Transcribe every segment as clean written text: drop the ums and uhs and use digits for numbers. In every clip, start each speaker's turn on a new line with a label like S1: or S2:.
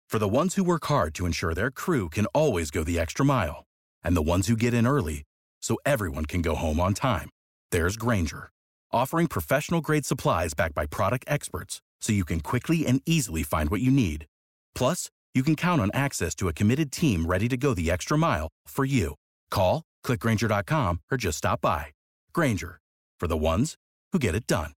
S1: For the ones who work hard to ensure their crew can always go the extra mile, and the ones who get in early so everyone can go home on time, there's Grainger, offering professional-grade supplies backed by product experts so you can quickly and easily find what you need. Plus, you can count on access to a committed team ready to go the extra mile for you. Call, click Grainger.com, or just stop by. Grainger, for the ones who get it done.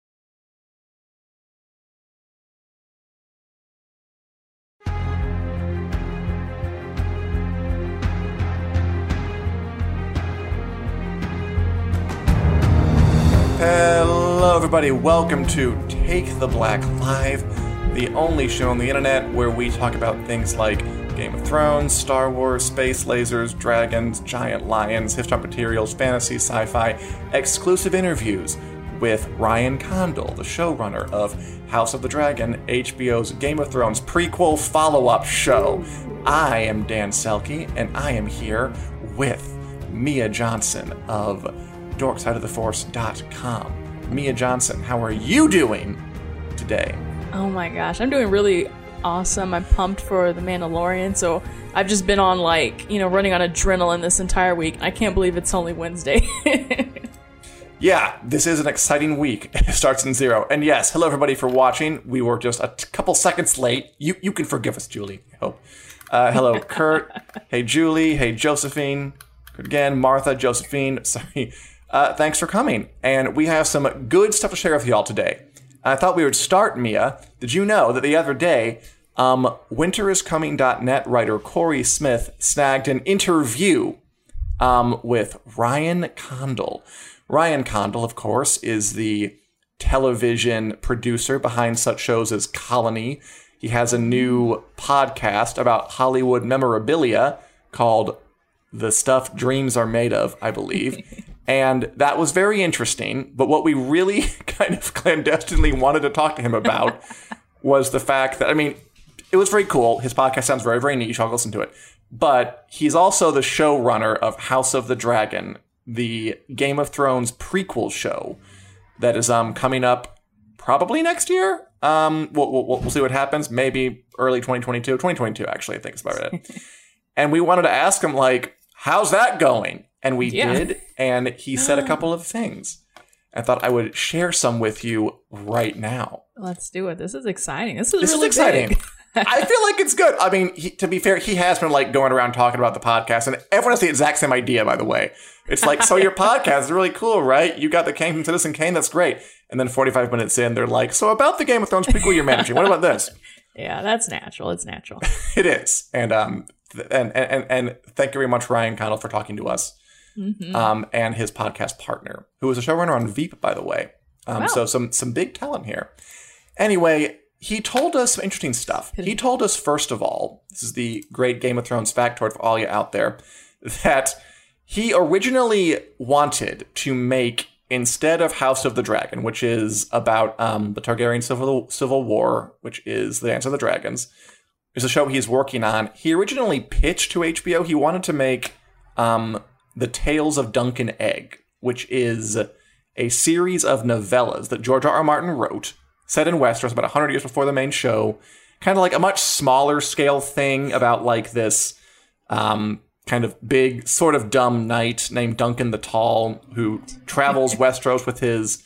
S2: Hello everybody, welcome to Take the Black Live, the only show on the internet where we talk about things like Game of Thrones, Star Wars, space lasers, dragons, giant lions, hip-hop materials, fantasy, sci-fi, exclusive interviews with Ryan Condal, the showrunner of House of the Dragon, HBO's Game of Thrones prequel follow-up show. I am Dan Selke, and I am here with Mia Johnson of DorksideOfTheForce.com. Mia Johnson, how are you doing today?
S3: Oh my gosh, I'm doing really awesome. I'm pumped for The Mandalorian, so I've just been on running on adrenaline this entire week. I can't believe it's only Wednesday.
S2: Yeah, this is an exciting week. It starts in 0. And yes, hello everybody for watching. We were just a couple seconds late. You can forgive us, Julie, I hope. Hello, Kurt. Hey, Julie. Hey, Josephine. Again, Martha, Josephine. Sorry. Thanks for coming. And we have some good stuff to share with y'all today. I thought we would start, Mia. Did you know that the other day, winteriscoming.net writer Corey Smith snagged an interview with Ryan Condal. Ryan Condal, of course, is the television producer behind such shows as Colony. He has a new podcast about Hollywood memorabilia called The Stuff Dreams Are Made Of, I believe. And that was very interesting. But what we really kind of clandestinely wanted to talk to him about was the fact that, it was very cool. His podcast sounds very, very niche. I'll listen to it. But he's also the showrunner of House of the Dragon, the Game of Thrones prequel show that is coming up probably next year. We'll see what happens. Maybe early 2022. 2022, actually, I think is about it. And we wanted to ask him, how's that going? And we did, and he said a couple of things. I thought I would share some with you right now.
S3: Let's do it. This is exciting. This is really
S2: exciting.
S3: Big.
S2: I feel like it's good. To be fair, he has been going around talking about the podcast, and everyone has the exact same idea, by the way. It's so your podcast is really cool, right? You got the Kane from Citizen Kane, that's great. And then 45 minutes in, they're like, so about the Game of Thrones prequel you're managing, what about this?
S3: Yeah, that's natural. It's natural.
S2: It is. And thank you very much, Ryan Condal, for talking to us. Mm-hmm. And his podcast partner, who is a showrunner on Veep, by the way.
S3: Wow.
S2: So some big talent here. Anyway, he told us some interesting stuff. He told us, first of all, this is the great Game of Thrones factoid for all you out there, that he originally wanted to make, instead of House of the Dragon, which is about the Targaryen Civil War, which is The Dance of the Dragons, is a show he's working on. He originally pitched to HBO. He wanted to make The Tales of Dunk and Egg, which is a series of novellas that George R. R. Martin wrote, set in Westeros about 100 years before the main show. Kind of like a much smaller scale thing about this kind of big, sort of dumb knight named Duncan the Tall, who travels Westeros with his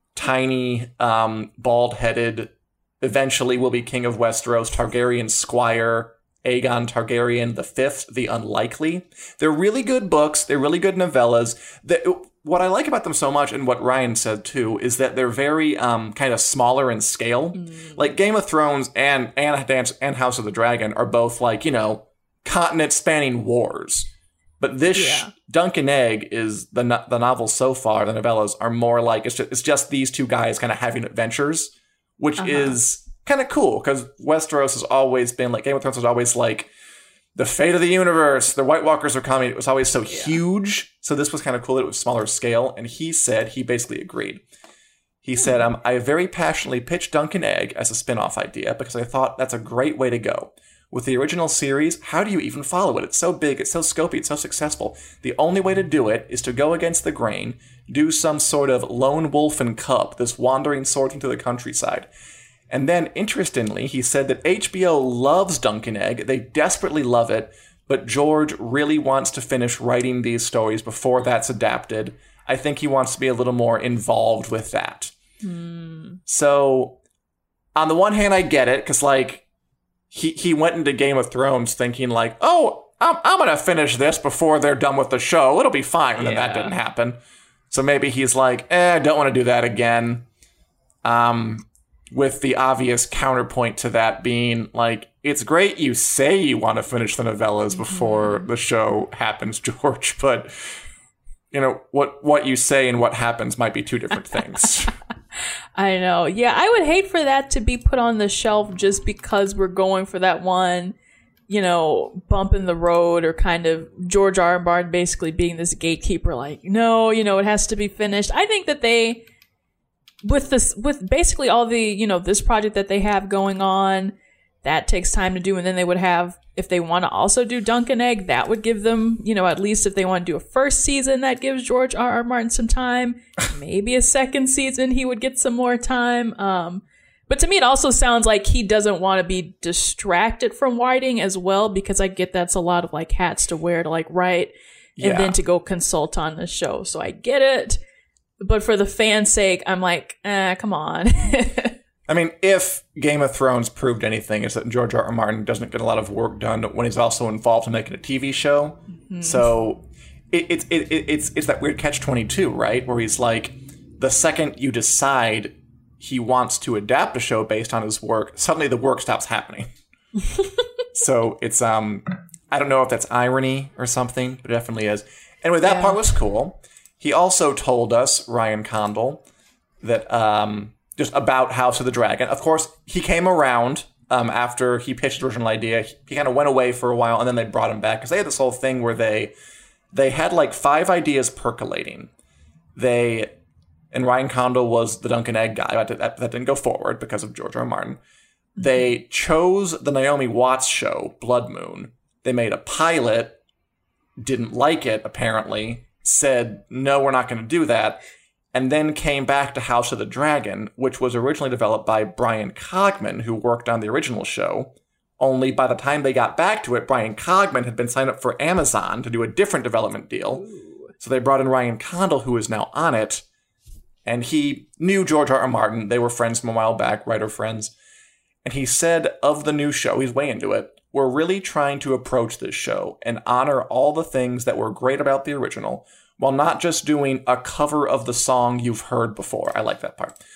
S2: tiny, bald-headed, eventually will be king of Westeros, Targaryen squire, Aegon Targaryen V, the Unlikely. They're really good books. They're really good novellas. What I like about them so much, and what Ryan said too, is that they're very kind of smaller in scale. Like Game of Thrones and House of the Dragon are both continent-spanning wars. But this Dunk and Egg is the novel so far. The novellas are more it's just these two guys kind of having adventures, which is kind of cool, because Westeros has always been Game of Thrones was always the fate of the universe, the White Walkers are coming. It was always so huge. So this was kind of cool that it was smaller scale. And he basically agreed. He said, I very passionately pitched Dunk and Egg as a spin-off idea because I thought that's a great way to go. With the original series, how do you even follow it? It's so big, it's so scopy, it's so successful. The only way to do it is to go against the grain, do some sort of lone wolf and cub, this wandering sword through the countryside. And then, interestingly, he said that HBO loves Dunk and Egg. They desperately love it, but George really wants to finish writing these stories before that's adapted. I think he wants to be a little more involved with that. So, on the one hand, I get it, because, like, he went into Game of Thrones thinking, like, oh, I'm going to finish this before they're done with the show. It'll be fine. And then that didn't happen. So maybe he's like, I don't want to do that again. With the obvious counterpoint to that being, like, it's great you say you want to finish the novellas before the show happens, George, but, you know, what you say and what happens might be two different things.
S3: I know. Yeah, I would hate for that to be put on the shelf just because we're going for that one, you know, bump in the road, or kind of George R. R. Martin basically being this gatekeeper, like, no, you know, it has to be finished. I think that they, with basically all the, you know, this project that they have going on, that takes time to do. And then they would have, if they want to also do Dunk and Egg, that would give them, you know, at least if they want to do a first season, that gives George R. R. Martin some time. Maybe a second season, he would get some more time. But to me, it also sounds like he doesn't want to be distracted from writing as well, because I get that's a lot of, like, hats to wear to, like, write and then to go consult on the show. So I get it. But for the fans' sake, I'm like, come on.
S2: I mean, if Game of Thrones proved anything, it's that George R. R. Martin doesn't get a lot of work done when he's also involved in making a TV show. Mm-hmm. So it's that weird catch-22, right? Where he's like, the second you decide he wants to adapt a show based on his work, suddenly the work stops happening. So it's, I don't know if that's irony or something, but it definitely is. Anyway, that part was cool. He also told us, Ryan Condal, that just about House of the Dragon. Of course, he came around after he pitched the original idea. He kind of went away for a while, and then they brought him back. Because they had this whole thing where they had like 5 ideas percolating. And Ryan Condal was the Dunk and Egg guy. That didn't go forward because of George R. R. Martin. They chose the Naomi Watts show, Blood Moon. They made a pilot, didn't like it, apparently, said, no, we're not going to do that, and then came back to House of the Dragon, which was originally developed by Brian Cogman, who worked on the original show. Only by the time they got back to it, Brian Cogman had been signed up for Amazon to do a different development deal. Ooh. So they brought in Ryan Condal, who is now on it, and he knew George R. R. Martin. They were friends from a while back, writer friends. And he said of the new show, he's way into it, we're really trying to approach this show and honor all the things that were great about the original, while not just doing a cover of the song you've heard before. I like that part.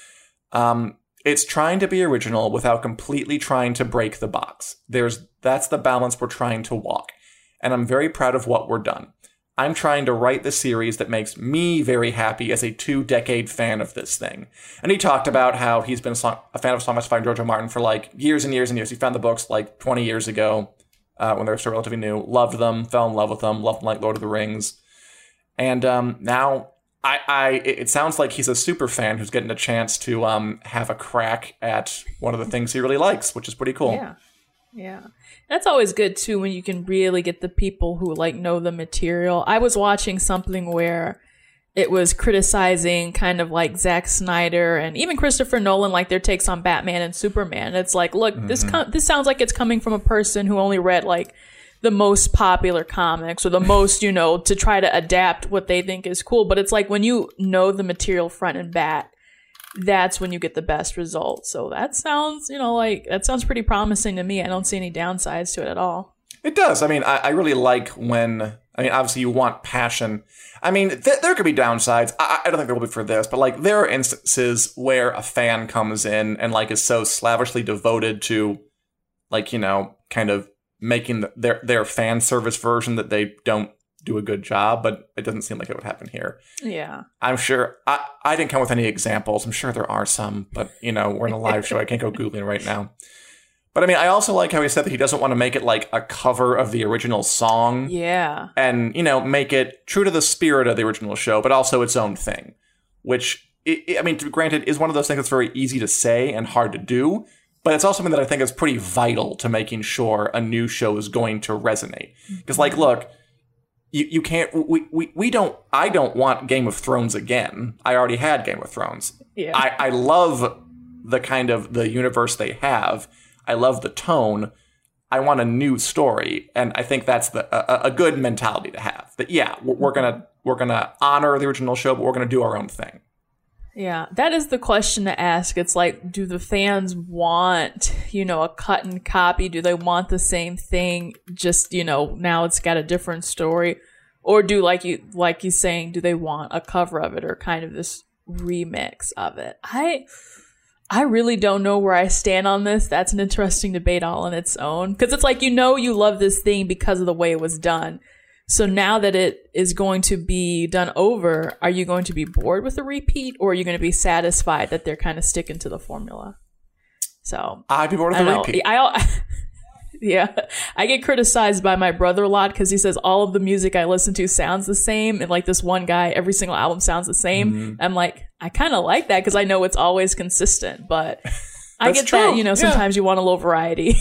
S2: It's trying to be original without completely trying to break the box. That's the balance we're trying to walk. And I'm very proud of what we're done. I'm trying to write the series that makes me very happy as a 2-decade fan of this thing. And he talked about how he's been a fan of Song by George R. Martin for like years and years and years. He found the books like 20 years ago when they were still relatively new. Loved them, fell in love with them, loved them like Lord of the Rings. And now it sounds like he's a super fan who's getting a chance to have a crack at one of the things he really likes, which is pretty cool.
S3: Yeah. That's always good, too, when you can really get the people who, like, know the material. I was watching something where it was criticizing kind of like Zack Snyder and even Christopher Nolan, like their takes on Batman and Superman. It's like, look, this sounds like it's coming from a person who only read, like, the most popular comics or the most, to try to adapt what they think is cool. But it's like when you know the material front and back, that's when you get the best results. So that sounds, that sounds pretty promising to me. I don't see any downsides to it at all.
S2: It does. I mean, I really like obviously you want passion. I mean, there could be downsides. I don't think there will be for this, but like there are instances where a fan comes in and like is so slavishly devoted to like, kind of making their fan service version that they don't do a good job, but it doesn't seem like it would happen here.
S3: Yeah.
S2: I'm sure, I didn't come with any examples. I'm sure there are some, but, we're in a live show. I can't go Googling right now. But I mean, I also like how he said that he doesn't want to make it like a cover of the original song.
S3: Yeah.
S2: And, make it true to the spirit of the original show, but also its own thing, which, granted, is one of those things that's very easy to say and hard to do. But it's also something that I think is pretty vital to making sure a new show is going to resonate. Because, like, look, you can't, I don't want Game of Thrones again. I already had Game of Thrones.
S3: Yeah.
S2: I love the kind of the universe they have. I love the tone. I want a new story, and I think that's a good mentality to have. That we're gonna honor the original show, but we're gonna do our own thing.
S3: Yeah, that is the question to ask. It's like, do the fans want, a cut and copy? Do they want the same thing? Just, now it's got a different story, or do like he's saying, do they want a cover of it or kind of this remix of it? I really don't know where I stand on this. That's an interesting debate all on its own, because it's like, you love this thing because of the way it was done. So now that it is going to be done over, are you going to be bored with the repeat, or are you going to be satisfied that they're kind of sticking to the formula? So
S2: I'd be bored with the repeat.
S3: Yeah, I get criticized by my brother a lot because he says all of the music I listen to sounds the same, and like this one guy, every single album sounds the same. Mm-hmm. I'm like, I kind of like that because I know it's always consistent, but I get true. That, sometimes you want a little variety.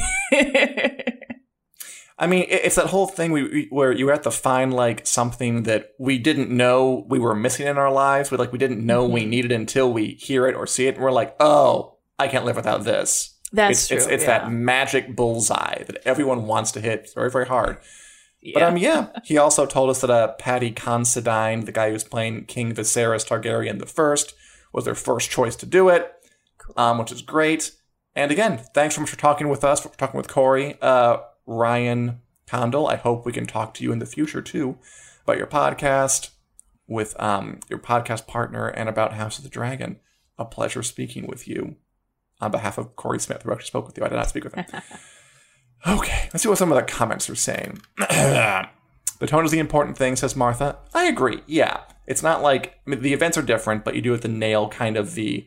S2: I mean, it's that whole thing where you have to find like something that we didn't know we were missing in our lives. We didn't know we needed until we hear it or see it, and we're like, oh, I can't live without this.
S3: That's true.
S2: It's that magic bullseye that everyone wants to hit very, very hard. Yeah. But he also told us that Paddy Considine, the guy who's playing King Viserys Targaryen I, was their first choice to do it, cool. Which is great. And again, thanks so much for talking with us, for talking with Corey. Ryan Condal, I hope we can talk to you in the future, too, about your podcast with your podcast partner and about House of the Dragon. A pleasure speaking with you on behalf of Corey Smith, who actually spoke with you. I did not speak with him. Okay, let's see what some of the comments are saying. The tone is the important thing, says Martha. I agree, yeah. It's not like, the events are different, but you do have to nail kind of the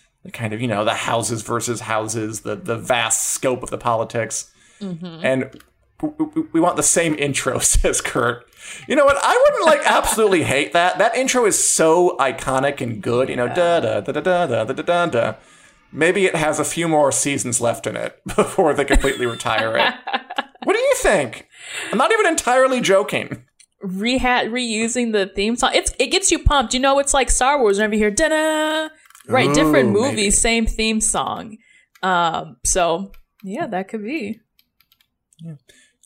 S2: houses versus houses, the vast scope of the politics. Mm-hmm. And we want the same intro, says Kurt. You know what? I wouldn't absolutely hate that. That intro is so iconic and good. Da da da da da da da da da. Maybe it has a few more seasons left in it before they completely retire it. What do you think? I'm not even entirely joking.
S3: Reusing the theme song. It gets you pumped. It's like Star Wars whenever you hear da-da. Right, ooh, different movies, maybe. Same theme song. So yeah, that could be.
S2: Yeah.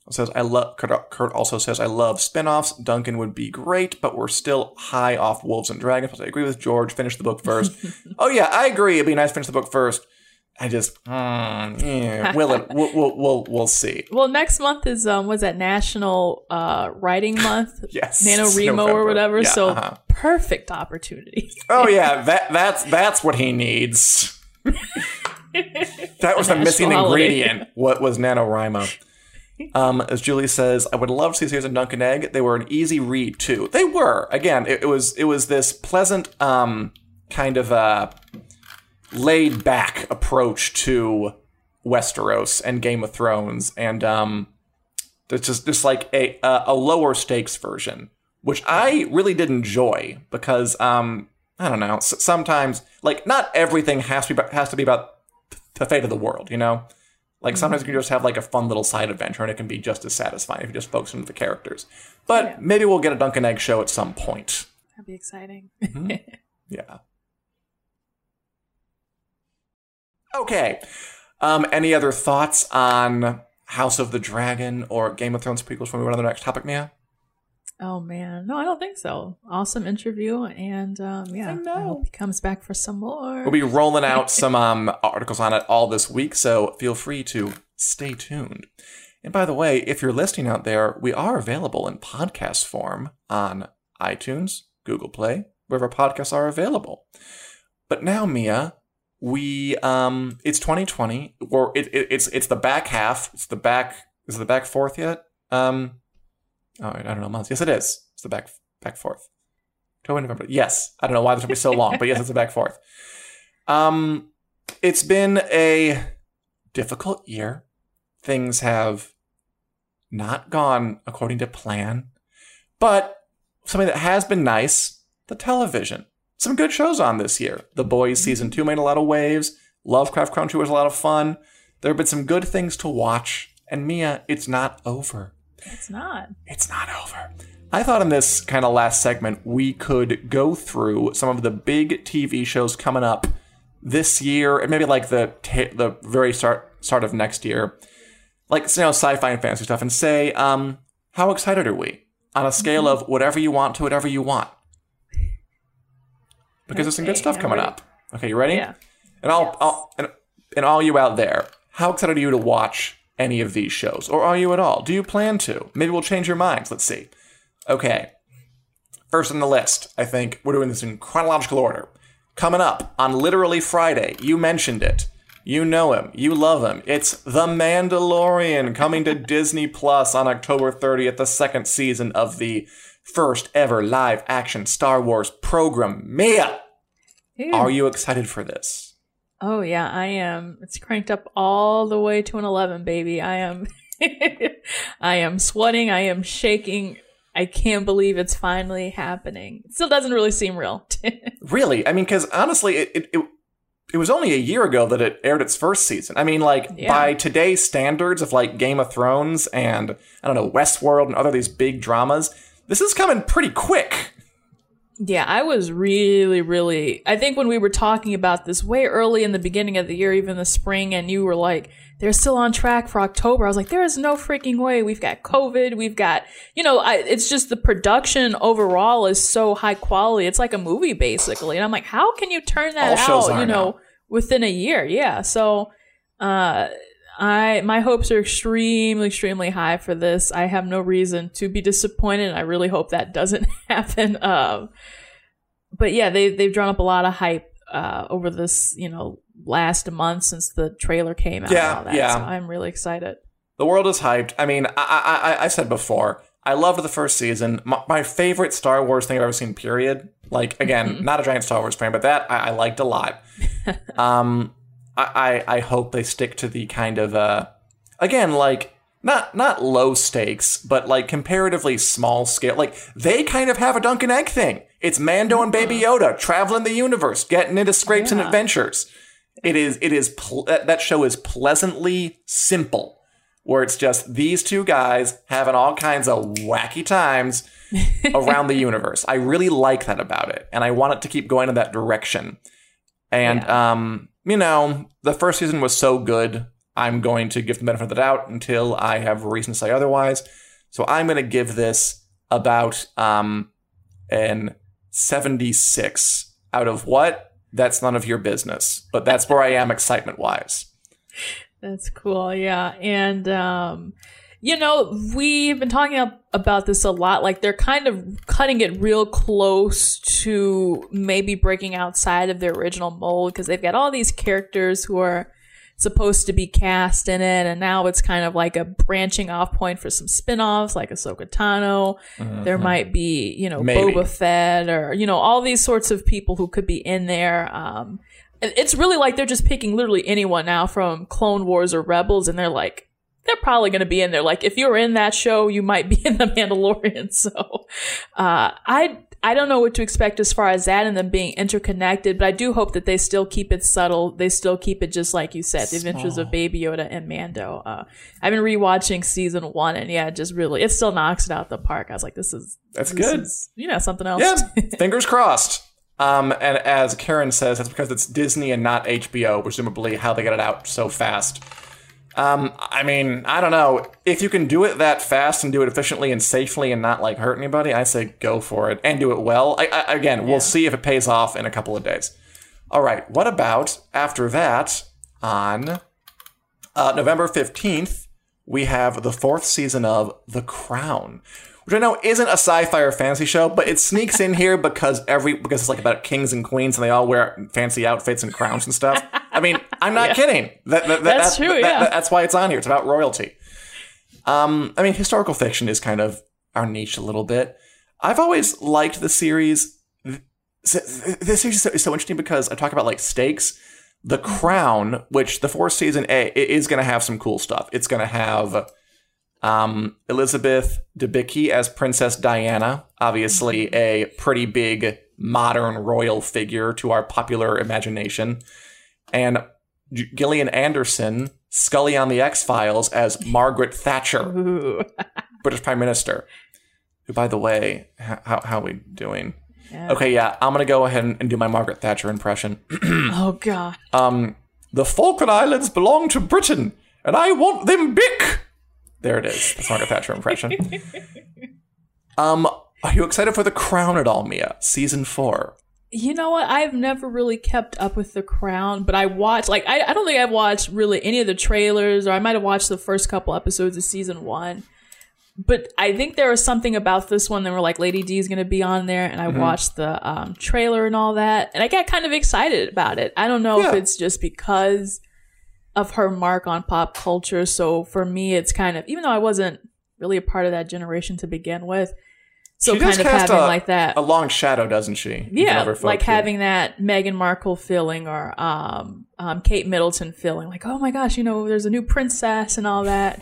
S2: Kurt also says, I love spin-offs. Duncan would be great, but we're still high off Wolves and Dragons. I agree with George. Finish the book first. Oh yeah, I agree. It'd be nice to finish the book first. I just, will it? We'll see.
S3: Well, next month is was that National Writing Month?
S2: Yes,
S3: NaNoWriMo November. Or whatever. Yeah, so perfect opportunity.
S2: Oh yeah, that's what he needs. That was the missing ingredient. What was NaNoWriMo? As Julie says, I would love to see series of Dunk and Egg. They were an easy read too. They were. Again, it was this pleasant kind of laid back approach to Westeros and Game of Thrones, and it's just like a lower stakes version, which I really did enjoy because I don't know. Sometimes not everything has to be about the fate of the world, sometimes you can just have a fun little side adventure and it can be just as satisfying if you just focus on the characters. But maybe we'll get a Dunk and Egg show at some point.
S3: That'd be exciting.
S2: Mm-hmm. Yeah. Okay. Any other thoughts on House of the Dragon or Game of Thrones prequels before we move on to the next topic, Mia?
S3: Oh, man. No, I don't think so. Awesome interview. And I hope he comes back for some more.
S2: We'll be rolling out some articles on it all this week, so feel free to stay tuned. And by the way, if you're listening out there, we are available in podcast form on iTunes, Google Play, wherever podcasts are available. But now, Mia, it's 2020, or it's the back half. Is it the back fourth yet? I don't know months. Yes, it is. It's the back fourth. October, November. Yes. I don't know why this will be so long, but yes, it's the back fourth. It's been a difficult year. Things have not gone according to plan, but something that has been nice, the television. Some good shows on this year. The Boys Season 2 made a lot of waves. Lovecraft Country was a lot of fun. There have been some good things to watch. And Mia, it's not over.
S3: It's not.
S2: It's not over. I thought in this kind of last segment, we could go through some of the big TV shows coming up this year, and maybe like the very start of next year, like, you know, sci-fi and fantasy stuff, and say, how excited are we on a scale of whatever you want to whatever you want? Because there's some good stuff coming up. Okay, you ready?
S3: Yeah.
S2: And and all you out there, how excited are you to watch any of these shows? Or are you at all? Do you plan to? Maybe we'll change your minds. Let's see. Okay. First on the list, I think we're doing this in chronological order. Coming up on literally Friday, you mentioned it. You know him. You love him. It's The Mandalorian coming to Disney Plus on October 30th, the second season of the first ever live action Star Wars program. Mia, are you excited for this?
S3: Oh yeah, I am. It's cranked up all the way to an 11, baby. I am I am sweating, I am shaking. I can't believe it's finally happening. It still doesn't really seem real.
S2: Really? I mean, because honestly, it was only a year ago that it aired its first season. I mean, like, by today's standards of, like, Game of Thrones and, I don't know, Westworld and other these big dramas, this is coming pretty quick.
S3: Yeah, I was really, I think when we were talking about this way early in the beginning of the year, even the spring, and you were like, they're still on track for October. I was like, there is no freaking way. We've got COVID. We've got, you know, it's just the production overall is so high quality. It's like a movie, basically. And I'm like, how can you turn that out, you know, within a year? Yeah. So, my hopes are extremely high for this. I have no reason to be disappointed. I really hope that doesn't happen. But yeah, they've drawn up a lot of hype over this, you know, last month since the trailer came out.
S2: Yeah,
S3: and all that.
S2: yeah.
S3: So I'm really excited.
S2: The world is hyped. I mean, I said before, I loved the first season. My favorite Star Wars thing I've ever seen, period. Like, again, not a giant Star Wars fan, but that I liked a lot. I hope they stick to the kind of, again, like, not low stakes, but like comparatively small scale. Like, they kind of have a Dunk and Egg thing. It's Mando and Baby Yoda traveling the universe, getting into scrapes and adventures. That show is pleasantly simple, where it's just these two guys having all kinds of wacky times around the universe. I really like that about it, and I want it to keep going in that direction. And, you know, the first season was so good, I'm going to give the benefit of the doubt until I have reason to say otherwise. So I'm going to give this about an 76 out of what? That's none of your business. But that's where I am excitement-wise.
S3: That's cool, yeah. And, you know, we've been talking about this a lot. Like, they're kind of cutting it real close to maybe breaking outside of their original mold, because they've got all these characters who are supposed to be cast in it, and now it's kind of like a branching off point for some spin-offs like Ahsoka Tano. There might be, you know, maybe Boba Fett, or, you know, all these sorts of people who could be in there. It's really like they're just picking literally anyone now from Clone Wars or Rebels, and they're like, they're probably going to be in there. Like, if you were in that show, you might be in The Mandalorian. So I don't know what to expect as far as that and them being interconnected, but I do hope that they still keep it subtle. They still keep it just like you said, the adventures of Baby Yoda and Mando. I've been rewatching season 1, and yeah, just really, it still knocks it out the park. I was like, that's good. You know, something else.
S2: Yeah, fingers crossed. And as Karen says, that's because it's Disney and not HBO, presumably how they get it out so fast. I mean, I don't know. If you can do it that fast and do it efficiently and safely and not, like, hurt anybody, I say go for it and do it well. We'll see if it pays off in a couple of days. All right, what about after that on November 15th, we have the 4th season of The Crown, which I know isn't a sci-fi or fantasy show, but it sneaks in here because it's like about kings and queens and they all wear fancy outfits and crowns and stuff. I mean, I'm not kidding. That's true, that's why it's on here. It's about royalty. I mean, historical fiction is kind of our niche a little bit. I've always liked the series. This series is so interesting because I talk about, like, stakes. The Crown, which the 4th season is going to have some cool stuff. It's going to have Elizabeth Debicki as Princess Diana, obviously a pretty big modern royal figure to our popular imagination, and Gillian Anderson, Scully on the X-Files, as Margaret Thatcher, British Prime Minister. Who, by the way, how are we doing?
S3: Yeah.
S2: Okay, yeah, I'm going to go ahead and do my Margaret Thatcher impression.
S3: Oh, God.
S2: The Falkland Islands belong to Britain, and I want them back. There it is. That's Margaret Thatcher impression. Are you excited for The Crown at all, Mia? Season 4.
S3: You know what? I've never really kept up with The Crown, but I watched, like, I don't think I've watched really any of the trailers, or I might have watched the first couple episodes of season 1. But I think there was something about this one that were like, Lady D is going to be on there, and I watched the trailer and all that, and I got kind of excited about it. I don't know if it's just because of her mark on pop culture. So for me, it's kind of, even though I wasn't really a part of that generation to begin with, so
S2: she
S3: kind of having like that.
S2: A long shadow, doesn't she?
S3: Yeah, like having that Meghan Markle feeling, or Kate Middleton feeling, like, oh my gosh, there's a new princess and all that.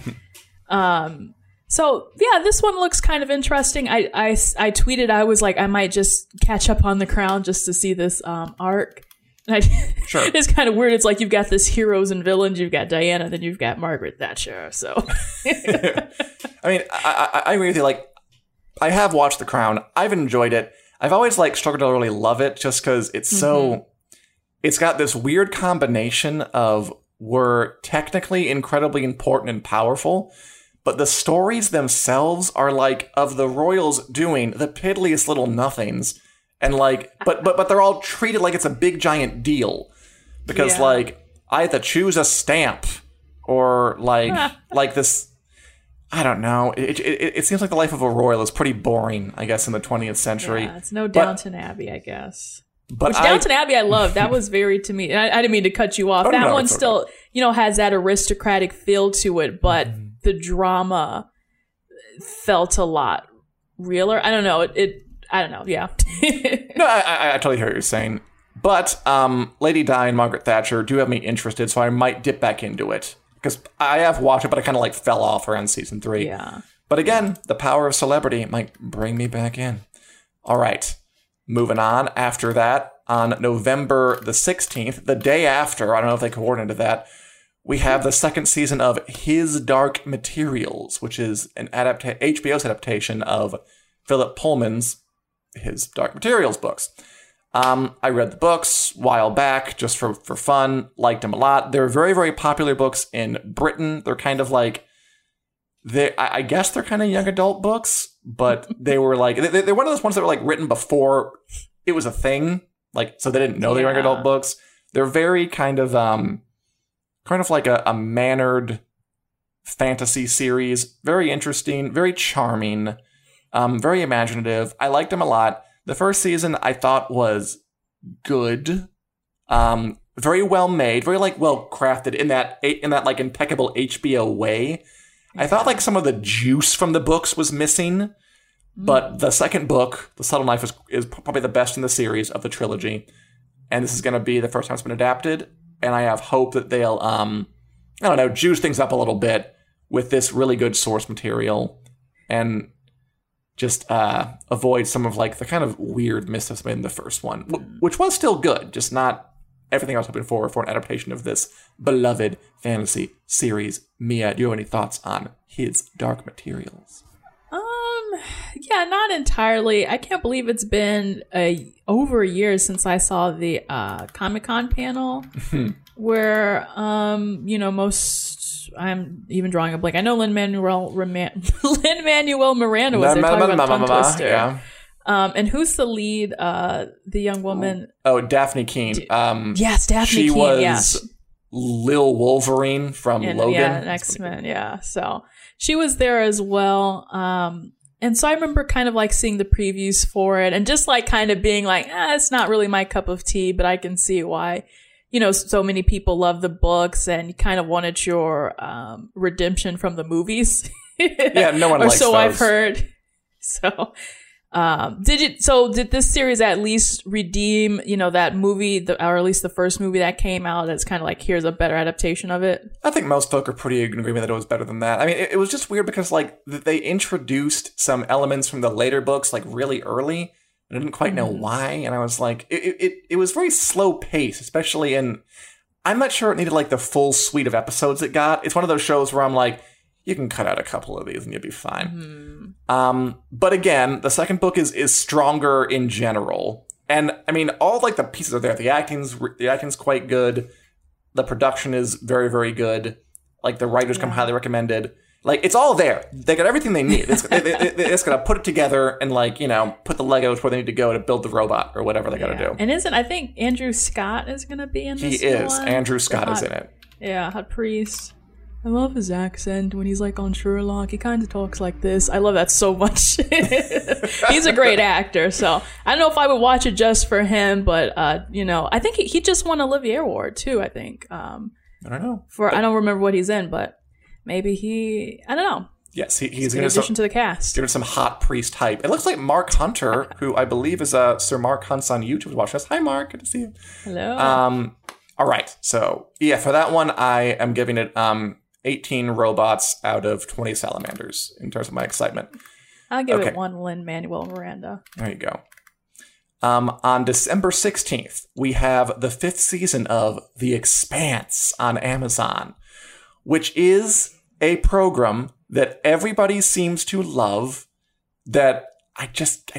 S3: So yeah, this one looks kind of interesting. I tweeted, I was like, I might just catch up on The Crown just to see this arc. And
S2: Sure.
S3: It's kind of weird. It's like you've got this heroes and villains, you've got Diana, then you've got Margaret Thatcher. So
S2: I mean, I agree with you. Like, I have watched The Crown. I've enjoyed it. I've always struggled to really love it just because it's so. It's got this weird combination of we're technically incredibly important and powerful, but the stories themselves are of the royals doing the piddliest little nothings, and but they're all treated like it's a big giant deal because I have to choose a stamp or like this. I don't know. It seems like the life of a royal is pretty boring, I guess, in the 20th century.
S3: Yeah, it's no Downton Abbey, I guess.
S2: But
S3: Downton Abbey I love. That was very, to me, I didn't mean to cut you off. That one still, has that aristocratic feel to it, but the drama felt a lot realer. I don't know. I don't know. Yeah.
S2: No, I totally hear what you're saying. But Lady Di and Margaret Thatcher do have me interested, so I might dip back into it. Because I have watched it, but I kind of fell off around season 3.
S3: Yeah.
S2: But again, the power of celebrity might bring me back in. All right. Moving on. After that, on November the 16th, the day after, I don't know if they coordinated that, we have the second season of His Dark Materials, which is an HBO's adaptation of Philip Pullman's His Dark Materials books. I read the books a while back just for fun, liked them a lot. They're very, very popular books in Britain. They're kind of I guess they're kind of young adult books, but they were they're one of those ones that were written before it was a thing. So they didn't know they were young adult books. They're very kind of like a mannered fantasy series. Very interesting, very charming, very imaginative. I liked them a lot. The first season I thought was good, very well made, very well crafted in that impeccable HBO way. Yeah. I thought some of the juice from the books was missing, but the second book, The Subtle Knife, is probably the best in the series of the trilogy, and this is going to be the first time it's been adapted. And I have hope that they'll juice things up a little bit with this really good source material, and just avoid some of the kind of weird missteps made in the first one, which was still good, just not everything I was hoping for an adaptation of this beloved fantasy series. Mia, do you have any thoughts on His Dark Materials?
S3: Yeah, not entirely. I can't believe it's been over a year since I saw the Comic-Con panel where, I'm even drawing a blank. I know Lin-Manuel Miranda was there talking about Tongue Twister.
S2: Yeah.
S3: And who's the lead? The young woman.
S2: Oh, Daphne Keane.
S3: Yes, Daphne Keane.
S2: She was Lil Wolverine from Logan.
S3: Yeah, X-Men. Yeah, so she was there as well. And so I remember kind of seeing the previews for it, and just kind of being it's not really my cup of tea, but I can see why. So many people love the books, and you kind of wanted your redemption from the movies.
S2: Yeah, no one likes
S3: so
S2: those.
S3: I've heard. So, did this series at least redeem, that movie, or at least the first movie that came out? That's kind of here's a better adaptation of it.
S2: I think most folk are pretty in agreement that it was better than that. I mean, it was just weird because they introduced some elements from the later books really early. I didn't quite know why, and I was it was very slow paced, especially in. I'm not sure it needed the full suite of episodes it got. It's one of those shows where I'm you can cut out a couple of these and you'll be fine. But again, the second book is stronger in general. And I mean, all like the pieces are there. The acting's quite good. The production is very, very good. Like the writers come highly recommended. Like it's all there. They got everything they need. They just gotta put it together and like, you know, put the Legos where they need to go to build the robot or whatever they gotta do.
S3: And I think Andrew Scott is gonna be in this
S2: He is.
S3: one.
S2: Andrew Scott is in it.
S3: Yeah, Hot Priest. I love his accent when he's like on Sherlock. He kind of talks like this. I love that so much. He's a great actor. So I don't know if I would watch it just for him, but you know, I think he just won an Olivier Award too. I think.
S2: I don't know.
S3: I don't remember what he's in, but maybe I don't know.
S2: Yes, he's
S3: in addition to the cast.
S2: Giving some Hot Priest hype. It looks like Mark Hunter, who I believe is Sir Mark Hunts on YouTube, is watching us. Hi, Mark. Good to see you.
S3: Hello.
S2: All right. So yeah, for that one, I am giving it 18 robots out of 20 salamanders in terms of my excitement.
S3: I'll give it 1 Lin-Manuel Miranda.
S2: There you go. On December 16th, we have the 5th season of The Expanse on Amazon, which is a program that everybody seems to love that I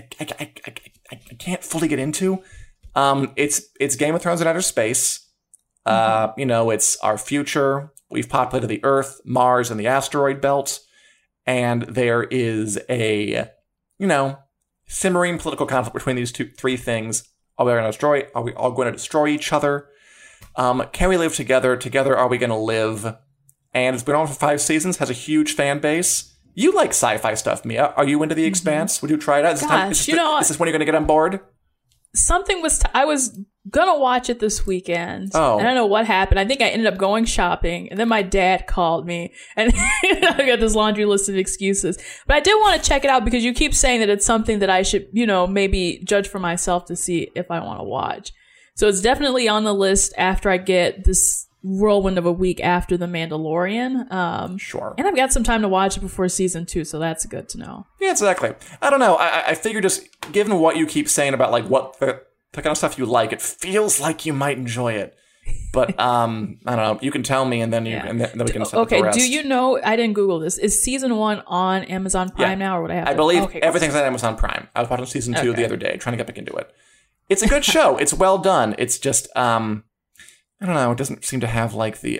S2: can't fully get into. It's Game of Thrones in outer space. You know, it's our future. We've populated the Earth, Mars, and the asteroid belt. And there is a, you know, simmering political conflict between these three things. Are we all going to destroy each other? Can we live together? Together, are we going to live? And it's been on for 5 seasons, has a huge fan base. You like sci-fi stuff, Mia. Are you into The Expanse? Would you try it out? Is this when you're going to get on board?
S3: I was gonna watch it this weekend.
S2: Oh.
S3: I don't know what happened. I think I ended up going shopping, and then my dad called me, and I got this laundry list of excuses. But I did want to check it out because you keep saying that it's something that I should, you know, maybe judge for myself to see if I want to watch. So it's definitely on the list after I get this whirlwind of a week after The Mandalorian.
S2: Sure.
S3: And I've got some time to watch it before season 2, so that's good to know.
S2: Yeah, exactly. I don't know. I figure just given what you keep saying about like what the kind of stuff you like, it feels like you might enjoy it. But I don't know. You can tell me, and then and then we can set the rest.
S3: Do you know? I didn't Google this. Is season 1 on Amazon Prime now, or what I have?
S2: I believe everything's on Amazon Prime. I was watching season 2 the other day, trying to get back into it. It's a good show. It's well done. It's just I don't know. It doesn't seem to have like the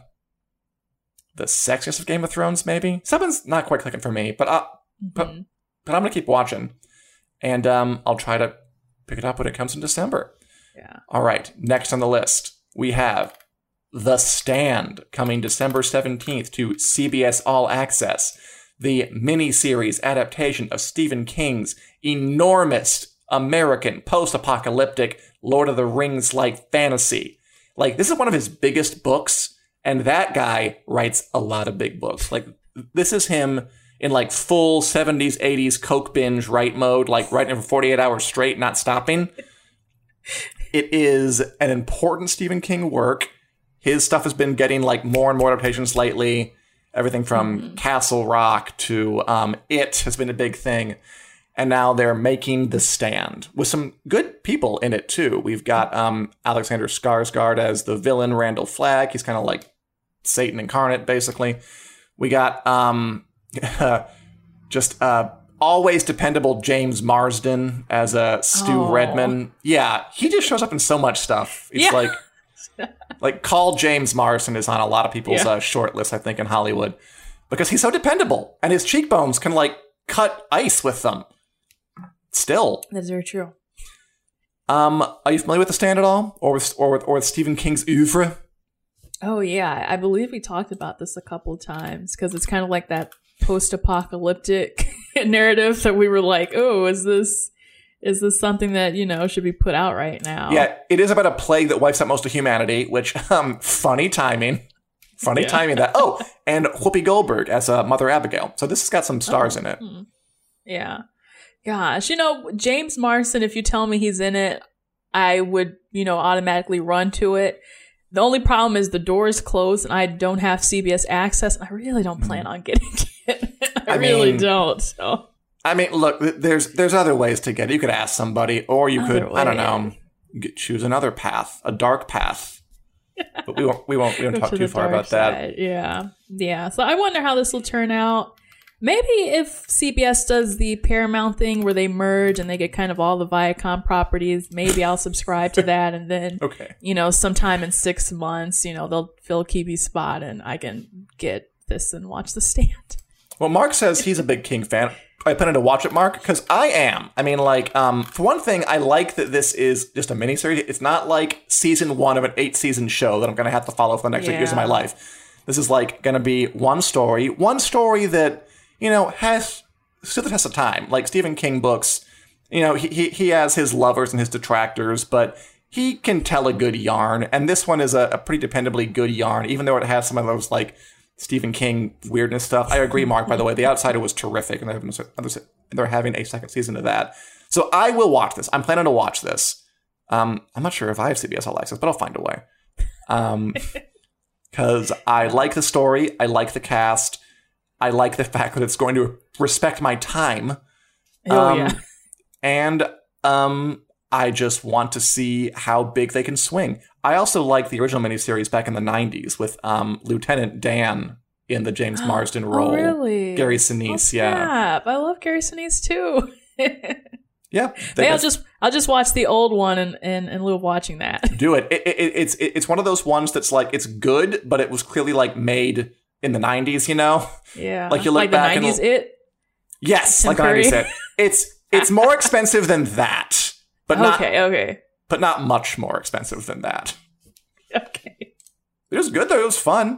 S2: sexiest of Game of Thrones. Maybe something's not quite clicking for me. But I'm gonna keep watching, and I'll try to pick it up when it comes in December.
S3: Yeah.
S2: All right. Next on the list, we have The Stand coming December 17th to CBS All Access, the miniseries adaptation of Stephen King's enormous American post-apocalyptic Lord of the Rings-like fantasy. Like, this is one of his biggest books, and that guy writes a lot of big books. Like, this is him in, like, full 70s, 80s Coke binge write mode, like, writing for 48 hours straight, not stopping. It is an important Stephen King work. His stuff has been getting, like, more and more adaptations lately. Everything from Castle Rock to It has been a big thing. And now they're making The Stand with some good people in it, too. We've got Alexander Skarsgård as the villain, Randall Flagg. He's kind of like Satan incarnate, basically. We got always dependable James Marsden as Stu Redman. Yeah, he just shows up in so much stuff. It's like Call James Marsden is on a lot of people's short list, I think, in Hollywood. Because he's so dependable. And his cheekbones can, like, cut ice with them. Still.
S3: That's very true.
S2: Are you familiar with The Stand at all? Or with Stephen King's oeuvre?
S3: Oh, yeah. I believe we talked about this a couple of times because it's kind of like that post-apocalyptic narrative that we were like, oh, is this something that, you know, should be put out right now?
S2: Yeah, it is about a plague that wipes out most of humanity, which, funny timing. Funny timing that. Oh, and Whoopi Goldberg as Mother Abigail. So this has got some stars in it.
S3: Yeah. Gosh, you know, James Marsden, if you tell me he's in it, I would, you know, automatically run to it. The only problem is the door is closed and I don't have CBS access. And I really don't plan on getting it. I really don't. So.
S2: I mean, look, there's other ways to get it. You could ask somebody, or you could, I don't know, choose another path, a dark path. But we won't talk too far about that.
S3: Yeah. So I wonder how this will turn out. Maybe if CBS does the Paramount thing where they merge and they get kind of all the Viacom properties, maybe I'll subscribe to that. And then, sometime in 6 months, they'll fill Kibi's spot and I can get this and watch The Stand.
S2: Well, Mark says he's a big King fan. Are you planning to watch it, Mark? Because I am. I mean, for one thing, I like that this is just a miniseries. It's not like season 1 of an 8-season show that I'm going to have to follow for the next 8 years of my life. This is going to be one story that, has stood the test of time. Like Stephen King books, he has his lovers and his detractors, but he can tell a good yarn. And this one is a pretty dependably good yarn, even though it has some of those, Stephen King weirdness stuff. I agree, Mark, by the way. The Outsider was terrific, and they're having a second season of that. So I will watch this. I'm planning to watch this. I'm not sure if I have CBS All Access, but I'll find a way. Because I like the story. I like the cast. I like the fact that it's going to respect my time. And I just want to see how big they can swing. I also like the original miniseries back in the 90s with Lieutenant Dan in the James Marsden role.
S3: Oh, really?
S2: Gary Sinise, yeah.
S3: I love Gary Sinise too.
S2: Yeah.
S3: I'll just watch the old one in lieu of watching that.
S2: Do it. It's one of those ones that's it's good, but it was clearly made in the 90s,
S3: Yeah.
S2: You look back
S3: the 90s It?
S2: Yes, like the 90s It. It's more expensive than that, but
S3: okay.
S2: But not much more expensive than that.
S3: Okay.
S2: It was good, though. It was fun.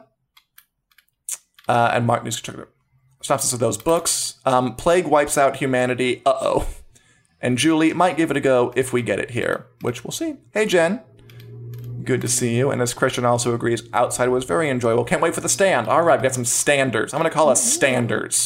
S2: And Mark needs to check the synopsis of those books. Plague wipes out humanity. Uh-oh. And Julie might give it a go if we get it here, which we'll see. Hey, Jen. Good to see you. And as Christian also agrees, Outside was very enjoyable. Can't wait for The Stand. All right, we got some standards. I'm going to call us standards.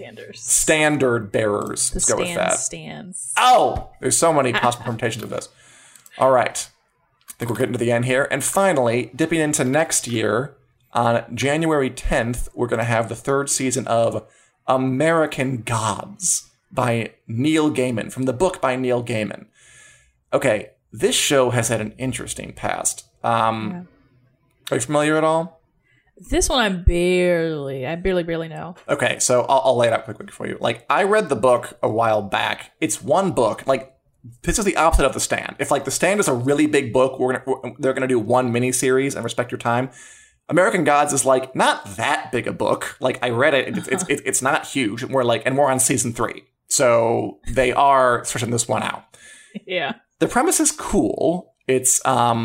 S2: Standard bearers. Let's go with that.
S3: Stands.
S2: Oh! There's so many possible permutations of this. All right. I think we're getting to the end here. And finally, dipping into next year, on January 10th, we're going to have the 3rd season of American Gods by Neil Gaiman, from the book by Neil Gaiman. Okay, this show has had an interesting past. Are you familiar at all?
S3: This one I barely know.
S2: Okay, so I'll lay it out quickly for you. I read the book a while back. It's one book, this is the opposite of The Stand. If The Stand is a really big book, they're gonna do one miniseries and respect your time. American Gods is not that big a book. I read it. It's not huge. We're on season 3, so they are stretching this one out.
S3: Yeah.
S2: The premise is cool. It's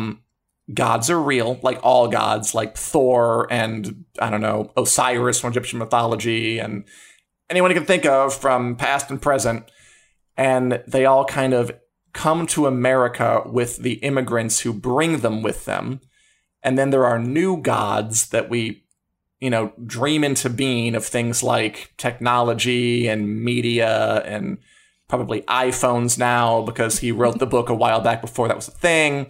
S2: gods are real, all gods, Thor and I don't know Osiris from Egyptian mythology and anyone you can think of from past and present. And they all kind of come to America with the immigrants who bring them with them. And then there are new gods that we, dream into being of things like technology and media and probably iPhones now because he wrote the book a while back before that was a thing.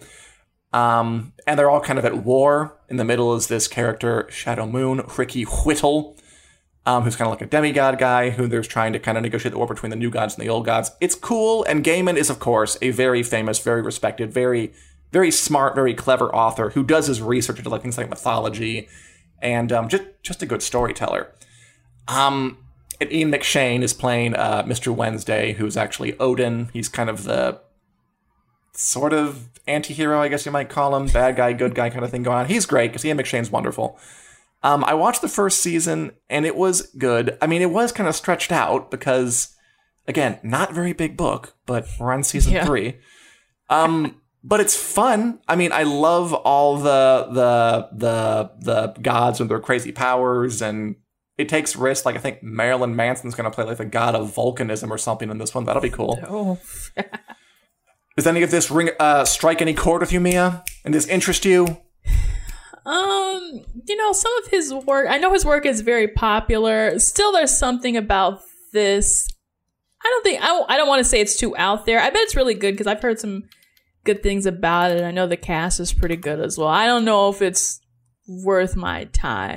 S2: And they're all kind of at war. In the middle is this character, Shadow Moon, Ricky Whittle, who's kind of a demigod guy who there's trying to kind of negotiate the war between the new gods and the old gods. It's cool, and Gaiman is, of course, a very famous, very respected, very, very smart, very clever author who does his research into things like mythology and just a good storyteller. And Ian McShane is playing Mr. Wednesday, who's actually Odin. He's kind of the sort of anti-hero, I guess you might call him, bad guy, good guy kind of thing going on. He's great because Ian McShane's wonderful. I watched the first season, and it was good. I mean, it was kind of stretched out because, again, not very big book, but we're on season 3. But it's fun. I mean, I love all the gods and their crazy powers, and it takes risks. I think Marilyn Manson's going to play the god of volcanism or something in this one. That'll be cool.
S3: Oh.
S2: Does any of this strike any chord with you, Mia? And does this interest you?
S3: Some of his work, I know his work is very popular. Still, there's something about this. I don't want to say it's too out there. I bet it's really good because I've heard some good things about it. I know the cast is pretty good as well. I don't know if it's worth my time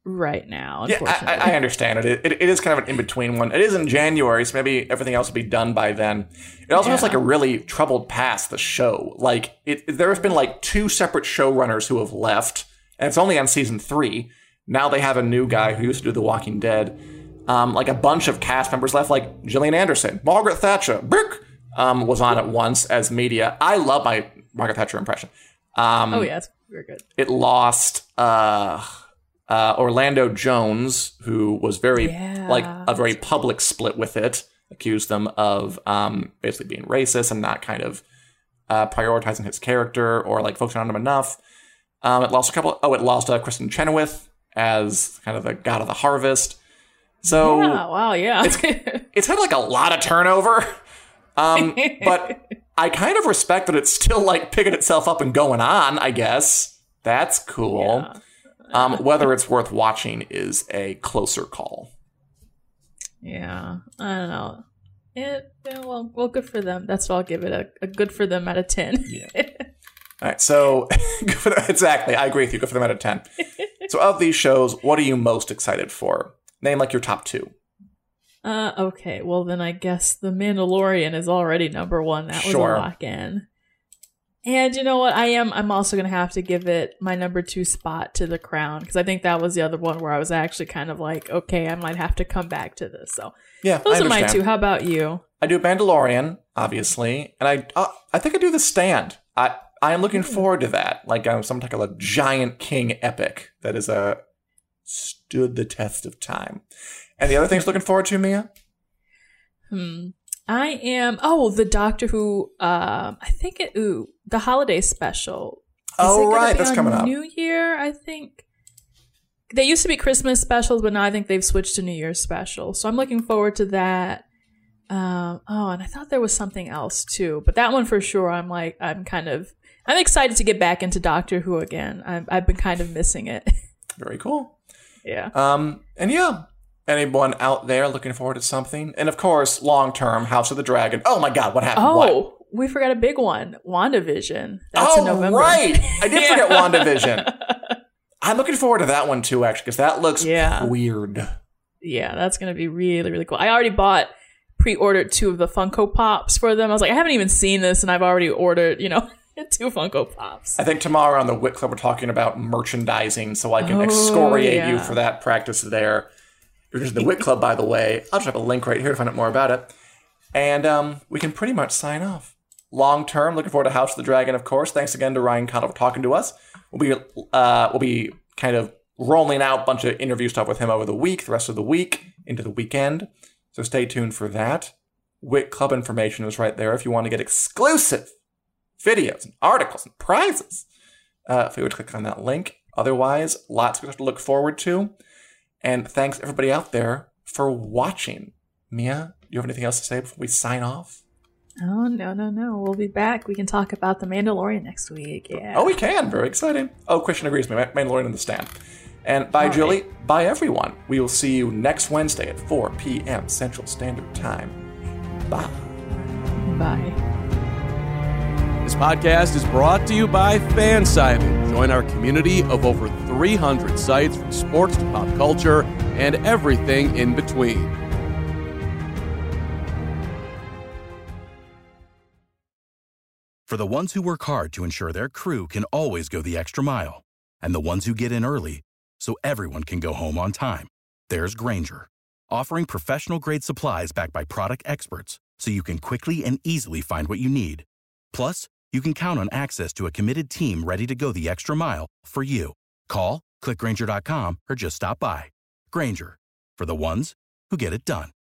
S3: right now,
S2: Yeah,
S3: unfortunately.
S2: I understand it. It is kind of an in-between one. It is in January, so maybe everything else will be done by then. It also has like a really troubled past, the show. Like, there have been like 2 separate showrunners who have left, and it's only on season 3. Now they have a new guy who used to do The Walking Dead. Like a bunch of cast members left, like Gillian Anderson, Margaret Thatcher, was on it once as media. I love my Margaret Thatcher impression.
S3: Oh, yeah, it's very good.
S2: It lost Orlando Jones, who was like a very public split with it, accused them of basically being racist and not kind of prioritizing his character or like focusing on him enough. It lost it lost Kristen Chenoweth as kind of the god of the harvest. So it's had like a lot of turnover. But I kind of respect that it's still like picking itself up and going on, I guess. That's cool. Yeah. Whether it's worth watching is a closer call.
S3: Yeah, I don't know. Well, good for them. That's what I'll give it, a good for them out of 10.
S2: Yeah. All right, so exactly, I agree with you. Good for them out of 10. So of these shows, what are you most excited for? Name like your top 2.
S3: Okay, well then I guess The Mandalorian is already number 1. That was a lock in. And you know what? I'm also going to have to give it my number 2 spot to The Crown, because I think that was the other one where I was actually kind of like, okay, I might have to come back to this. So
S2: yeah,
S3: those are my 2. How about you?
S2: I do Mandalorian, obviously, and I think I do The Stand. I am looking forward to that, like some type of a giant king epic that is stood the test of time. And the other things looking forward to, Mia?
S3: I am. Oh, the Doctor Who. I think the holiday special.
S2: That's coming up.
S3: New Year, I think. They used to be Christmas specials, but now I think they've switched to New Year's special. So I'm looking forward to that. And I thought there was something else too, but that one for sure. I'm excited to get back into Doctor Who again. I've been kind of missing it.
S2: Very cool.
S3: Yeah.
S2: And yeah. Anyone out there looking forward to something? And of course, long-term, House of the Dragon. Oh my God, what happened?
S3: Oh, we forgot a big one. WandaVision. That's in November.
S2: Right. I did forget WandaVision. I'm looking forward to that one too, actually, because that looks weird. Yeah,
S3: that's going to be really, really cool. I already pre-ordered 2 of the Funko Pops for them. I was like, I haven't even seen this, and I've already ordered, 2 Funko Pops.
S2: I think tomorrow on the Wit Club, we're talking about merchandising, so I can excoriate you for that practice there. There's the Wit Club, by the way. I'll just have a link right here to find out more about it. And we can pretty much sign off. Long term, looking forward to House of the Dragon, of course. Thanks again to Ryan Connell for talking to us. We'll be kind of rolling out a bunch of interview stuff with him over the week, the rest of the week, into the weekend. So stay tuned for that. Wit Club information is right there if you want to get exclusive videos and articles and prizes. If you would click on that link. Otherwise, lots of stuff to look forward to. And thanks everybody out there for watching. Mia, do you have anything else to say before we sign off?
S3: Oh, no. We'll be back. We can talk about The Mandalorian next week. Yeah.
S2: Oh, we can. Very exciting. Oh, Christian agrees with me. Mandalorian in The Stand. And bye, Julie. Right. Bye, everyone. We will see you next Wednesday at 4 p.m. Central Standard Time. Bye.
S3: Bye.
S4: This podcast is brought to you by Fansided. Join our community of over 300 sites from sports to pop culture and everything in between.
S1: For the ones who work hard to ensure their crew can always go the extra mile, and the ones who get in early so everyone can go home on time, there's Grainger, offering professional-grade supplies backed by product experts so you can quickly and easily find what you need. Plus, you can count on access to a committed team ready to go the extra mile for you. Call, click Grainger.com, or just stop by. Grainger, for the ones who get it done.